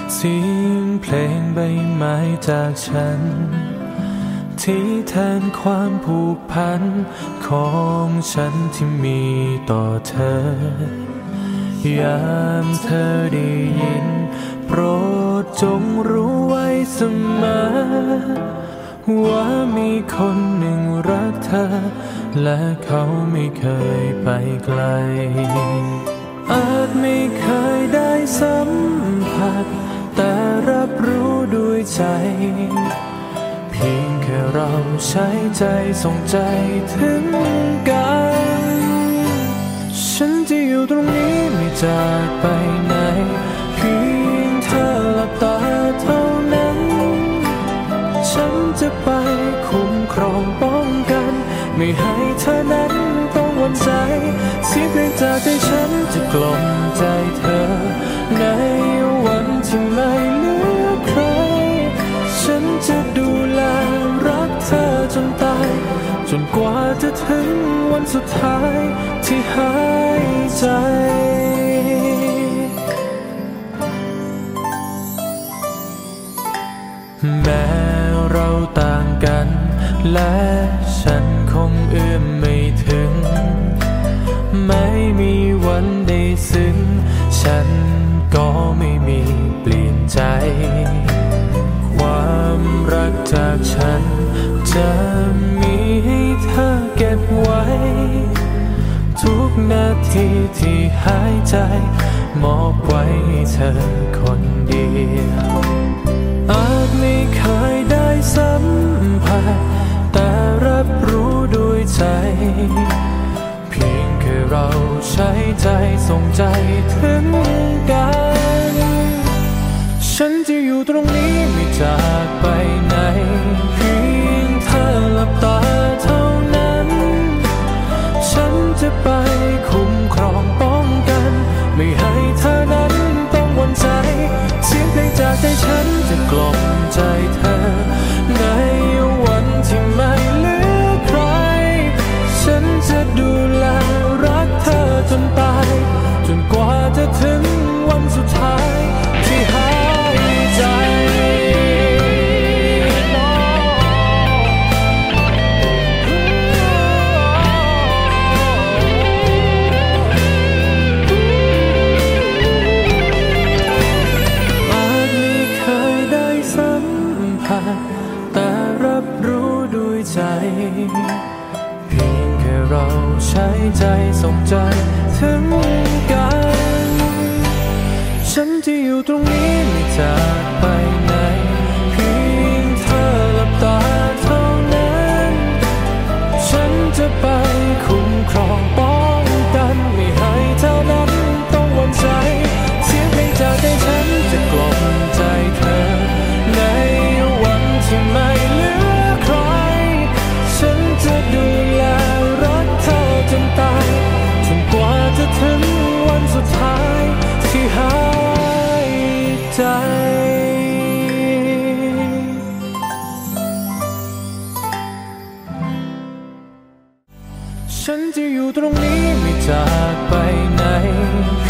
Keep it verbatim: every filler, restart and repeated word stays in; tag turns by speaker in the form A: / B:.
A: เสียงเพลงใบไม้จากฉันที่แทนความผูกพันของฉันที่มีต่อเธอยามเธอได้ยินโปรดจงรู้ไว้เสมอว่ามีคนหนึ่งรักเธอและเขาไม่เคยไปไกลอาจไม่เคยได้สัมผัสแต่รับรู้ด้วยใจเพียงแค่เราใช้ใจส่งใจถึงกันฉันจะอยู่ตรงนี้ไม่จากไปไหนเพียงเธอหลับตาเท่านั้นฉันจะไปคุ้มครองป้องกันไม่ให้เธอนั้นต้องหวั่นใจเสียงเพลงจากใจฉันจะกล่อมใจเธอในวันที่ไม่เหลือใครฉันจะดูแลรักเธอจนตายจนกว่าจะถึงวันสุดท้ายที่หายใจแม้เราต่างกันและฉันคงเอื้อมไม่ถึงไม่มีวันได้ซึ้งฉันก็ไม่มีเปลี่ยนใจความรักจากฉันจะมีให้เธอเก็บไว้ทุกนาทีที่หายใจมอบไว้ให้เธอคนเดียวอาจไม่เคยได้สัมผัสแต่รับรู้ด้วยใจเพียงแค่เราใช้ใจส่งใจถึงกันฉันจะอยู่ตรงนี้ไม่จากไปไหนเพียงเธอหลับตาเท่านั้นฉันจะไปคุ้มครองป้องกันไม่ให้เธอนั้นต้องหวั่นใจเสียงเพลงจากใจฉันจะกล่อมใจเธอในวันที่ไม่เหลือใครฉันจะดูแลรักเธอจนตายจนกว่าจะถึงวันสุดท้ายที่หายใจแต่รับรู้ด้วยใจเพียงแค่เราใช้ใจส่งใจถึงกันฉันจะอยู่ตรงนี้ไม่จากไปไหนเพียงเธอหลับตาเท่านั้นฉันจะไปคุ้มครองป้องกันไม่ให้เธอนั้นต้องหวั่นใจเสียงเพลงจากใจฉันจะกล่อมใจเธอในที่ไม่เหลือใครฉันจะดูแลรักเธอจนตายจนกว่าจะถึงวันสุดท้ายที่หายใจฉันจะอยู่ตรงนี้ไม่จากไปไหน